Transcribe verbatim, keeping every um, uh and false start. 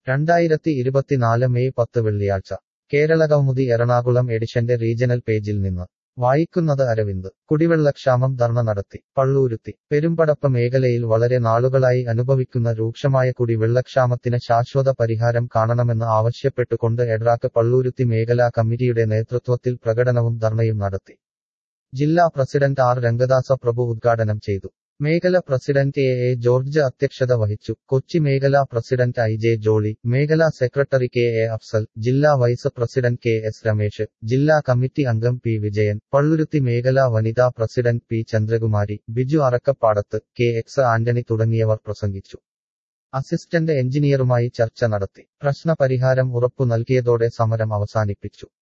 രണ്ടായിരത്തി ഇരുപത്തിനാല് മെയ് പത്ത് വെള്ളിയാഴ്ച കേരളകൗമുദി എറണാകുളം എഡിഷന്റെ റീജണൽ പേജിൽ നിന്ന് വായിക്കുന്നത് അരവിന്ദ്. കുടിവെള്ളക്ഷാമം ധർണ നടത്തി. പള്ളൂരുത്തി. പെരുമ്പടപ്പ് മേഖലയിൽ വളരെ നാളുകളായി അനുഭവിക്കുന്ന രൂക്ഷമായ കുടിവെള്ളക്ഷാമത്തിന് ശാശ്വത പരിഹാരം കാണണമെന്ന് ആവശ്യപ്പെട്ടുകൊണ്ട് എഡ്രാക്ക് പള്ളൂരുത്തി മേഖലാ കമ്മിറ്റിയുടെ നേതൃത്വത്തിൽ പ്രകടനവും ധർണയും നടത്തി. ജില്ലാ പ്രസിഡന്റ് ആർ രംഗദാസ പ്രഭു ഉദ്ഘാടനം ചെയ്തു. മേഖല പ്രസിഡന്റ് എ എ ജോർജ് അധ്യക്ഷത വഹിച്ചു. കൊച്ചി മേഖലാ പ്രസിഡന്റ് ഐ ജെ ജോളി, മേഖലാ സെക്രട്ടറി കെ എ അഫ്സൽ, ജില്ലാ vice president K S Ramesh, ജില്ലാ കമ്മിറ്റി അംഗം പി വിജയൻ, പള്ളുരുത്തി മേഖലാ വനിതാ president P Chandrakumari, Biju Arakkappadath, K X Antony തുടങ്ങിയവർ പ്രസംഗിച്ചു. അസിസ്റ്റന്റ് എഞ്ചിനീയറുമായി ചർച്ച നടത്തി. പ്രശ്ന പരിഹാരം ഉറപ്പു നൽകിയതോടെ സമരം അവസാനിപ്പിച്ചു.